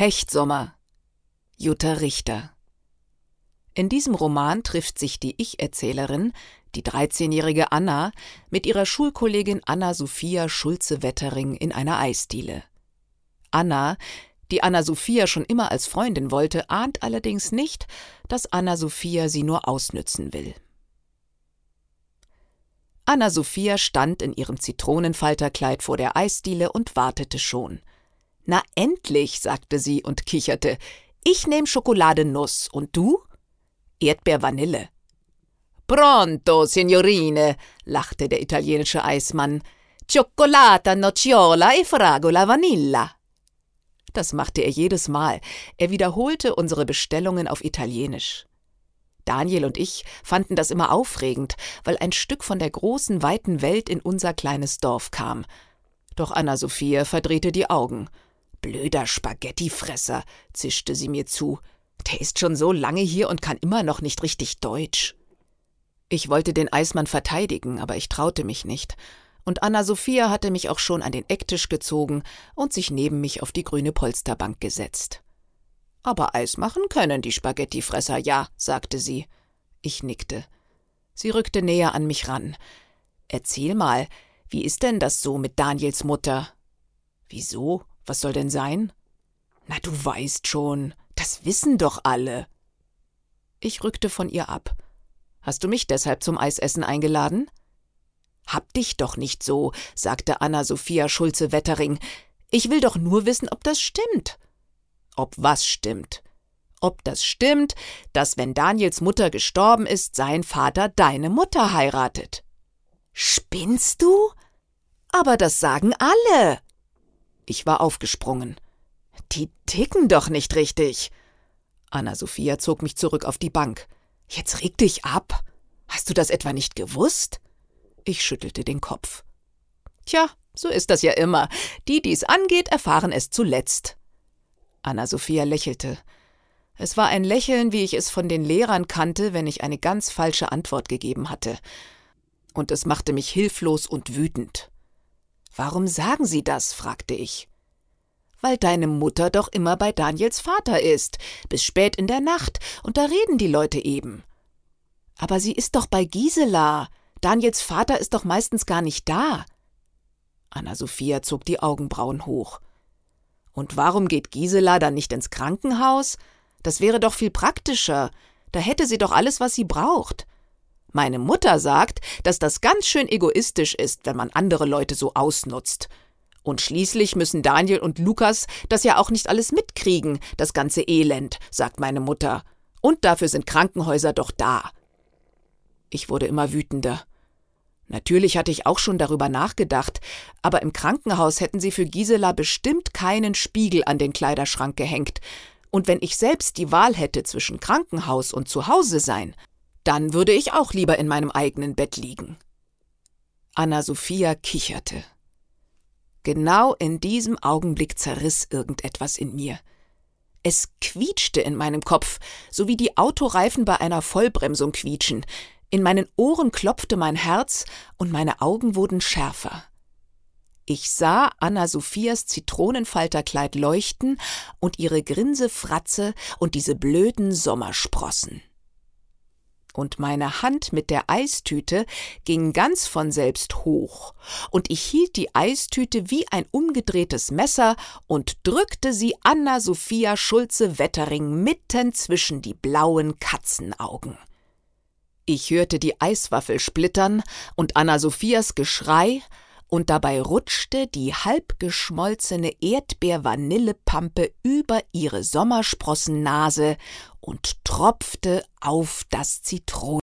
Hechtsommer, Jutta Richter. In diesem Roman trifft sich die Ich-Erzählerin, die 13-jährige Anna, mit ihrer Schulkollegin Anna-Sophia Schulze-Wettering in einer Eisdiele. Anna, die Anna-Sophia schon immer als Freundin wollte, ahnt allerdings nicht, dass Anna-Sophia sie nur ausnützen will. Anna-Sophia stand in ihrem Zitronenfalterkleid vor der Eisdiele und wartete schon. »Na endlich«, sagte sie und kicherte. »Ich nehm Schokoladenuss. Und du?« »Erdbeer-Vanille.« »Pronto, Signorine«, lachte der italienische Eismann. »Cioccolata, nocciola e fragola vanilla.« Das machte er jedes Mal. Er wiederholte unsere Bestellungen auf Italienisch. Daniel und ich fanden das immer aufregend, weil ein Stück von der großen, weiten Welt in unser kleines Dorf kam. Doch Anna-Sophia verdrehte die Augen. »Blöder Spaghettifresser«, zischte sie mir zu. »Der ist schon so lange hier und kann immer noch nicht richtig Deutsch.« Ich wollte den Eismann verteidigen, aber ich traute mich nicht. Und Anna-Sophia hatte mich auch schon an den Ecktisch gezogen und sich neben mich auf die grüne Polsterbank gesetzt. »Aber Eis machen können die Spaghettifresser, ja«, sagte sie. Ich nickte. Sie rückte näher an mich ran. »Erzähl mal, wie ist denn das so mit Daniels Mutter?« »Wieso? Was soll denn sein?« »Na, du weißt schon, das wissen doch alle.« Ich rückte von ihr ab. »Hast du mich deshalb zum Eisessen eingeladen?« »Hab dich doch nicht so«, sagte Anna-Sophia Schulze-Wettering. »Ich will doch nur wissen, ob das stimmt.« »Ob was stimmt?« »Ob das stimmt, dass, wenn Daniels Mutter gestorben ist, sein Vater deine Mutter heiratet.« »Spinnst du? Aber das sagen alle.« Ich war aufgesprungen. »Die ticken doch nicht richtig.« Anna-Sophia zog mich zurück auf die Bank. »Jetzt reg dich ab. Hast du das etwa nicht gewusst?« Ich schüttelte den Kopf. »Tja, so ist das ja immer. Die, die's angeht, erfahren es zuletzt.« Anna-Sophia lächelte. Es war ein Lächeln, wie ich es von den Lehrern kannte, wenn ich eine ganz falsche Antwort gegeben hatte. Und es machte mich hilflos und wütend. »Warum sagen Sie das?«, fragte ich. »Weil deine Mutter doch immer bei Daniels Vater ist, bis spät in der Nacht, und da reden die Leute eben.« »Aber sie ist doch bei Gisela. Daniels Vater ist doch meistens gar nicht da.« Anna-Sophia zog die Augenbrauen hoch. »Und warum geht Gisela dann nicht ins Krankenhaus? Das wäre doch viel praktischer. Da hätte sie doch alles, was sie braucht. Meine Mutter sagt, dass das ganz schön egoistisch ist, wenn man andere Leute so ausnutzt. Und schließlich müssen Daniel und Lukas das ja auch nicht alles mitkriegen, das ganze Elend, sagt meine Mutter. Und dafür sind Krankenhäuser doch da.« Ich wurde immer wütender. Natürlich hatte ich auch schon darüber nachgedacht, aber im Krankenhaus hätten sie für Gisela bestimmt keinen Spiegel an den Kleiderschrank gehängt. Und wenn ich selbst die Wahl hätte zwischen Krankenhaus und Zuhause sein, dann würde ich auch lieber in meinem eigenen Bett liegen. Anna-Sophia kicherte. Genau in diesem Augenblick zerriss irgendetwas in mir. Es quietschte in meinem Kopf, so wie die Autoreifen bei einer Vollbremsung quietschen. In meinen Ohren klopfte mein Herz und meine Augen wurden schärfer. Ich sah Anna-Sophias Zitronenfalterkleid leuchten und ihre Grinsefratze und diese blöden Sommersprossen. Und meine Hand mit der Eistüte ging ganz von selbst hoch, und ich hielt die Eistüte wie ein umgedrehtes Messer und drückte sie Anna-Sophia Schulze-Wettering mitten zwischen die blauen Katzenaugen. Ich hörte die Eiswaffel splittern und Anna-Sophias Geschrei, und dabei rutschte die halbgeschmolzene Erdbeer-Vanillepampe über ihre Sommersprossennase und tropfte auf das Zitronenfalterkleid.